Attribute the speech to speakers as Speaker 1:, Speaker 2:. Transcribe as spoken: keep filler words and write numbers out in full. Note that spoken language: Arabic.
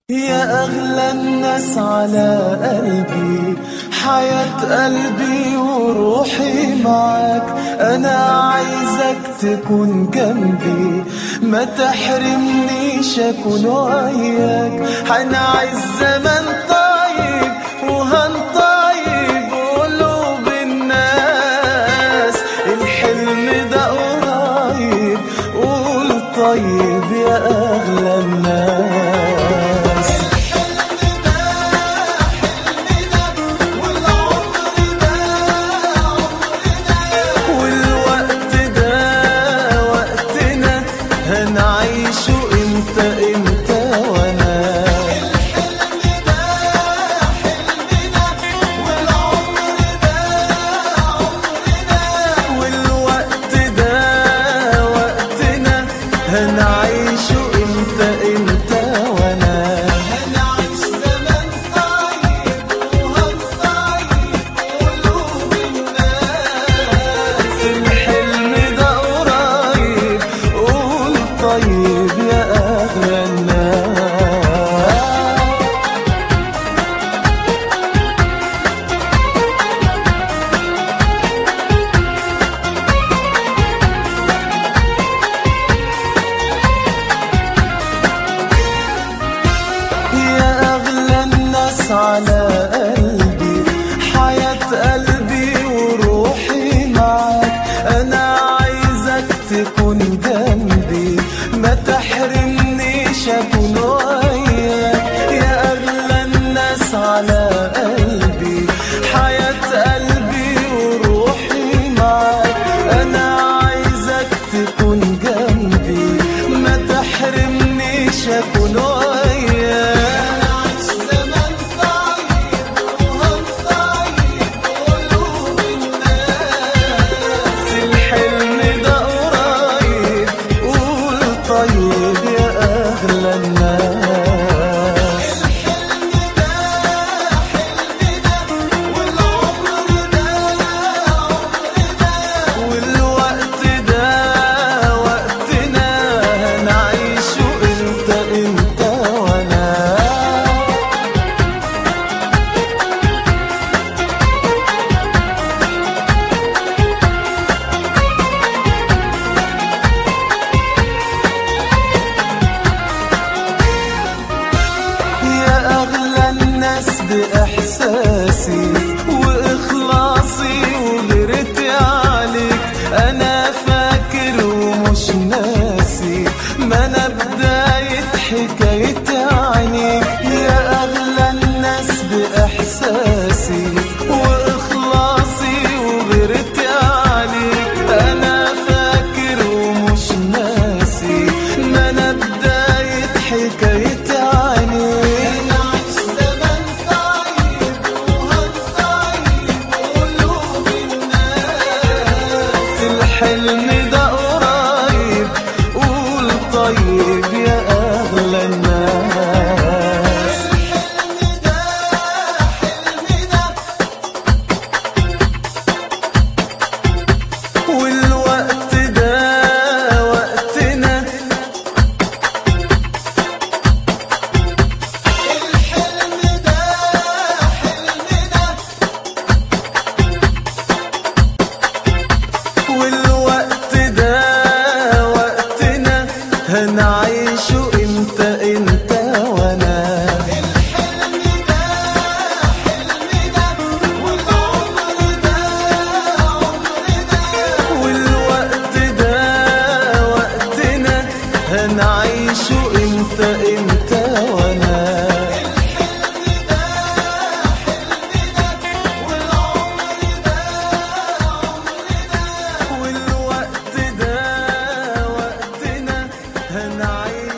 Speaker 1: يا أغلى الناس على قلبي، حياة قلبي وروحي معاك. أنا عايزك تكون جنبي، ما تحرمنيش أكون وياك. هنعيش زمن طيب وهنطيب قلوب الناس. الحلم ده قريب، قول طيب يا أغلى الناس. هنعيشه انت انت وانا. الحلم ده حلمنا والعمر ده عمرنا، والوقت ده وقتنا. هنعيشه انت انت وانا. هنعيش زمن طيب وهنطيب قلوب الناس. الحلم ده قريب، قول طيب يا أغلى الناس. يا أغلى الناس على قلبي، حياة قلبي وروحي معاك. أنا عايزك تكون جنبي، ما تحرمنيش أكون وياك. يا أغلى الناس على قلبي، حياة قلبي وروحي معاك. أنا عايزك تكون جنبي، ما تحرمنيش أكون وياك. طيب يا أغلى الناس. الحلم ده حلمنا والعمر ده عمرنا، والوقت ده وقتنا. هنعيشه انت انت وانا. بإحساسي وإخلاصي وغيرتي عليك، أنا فاكر ومش ناسي. ما أنا بداية حكايتي عنيك. يا أغلى الناس بإحساسي وإخلاصي وغيرتي عليك، أنا فاكر ومش ناسي. ما أنا بداية حكايتي عنيك. الحلم ده قريب، قول طيب يا أغلى الناس. الحلم ده حلمنا والوقت ده وقتنا. الحلم ده حلمنا والوقت ده وقتنا. هنعيشه انت انت وانا. الحلم ده حلمنا والعمر ده عمرنا، والوقت ده وقتنا. هنعيشه انت انت وانا. الحلم ده حلمنا والعمر ده عمرنا، والوقت ده وقتنا. هنعيش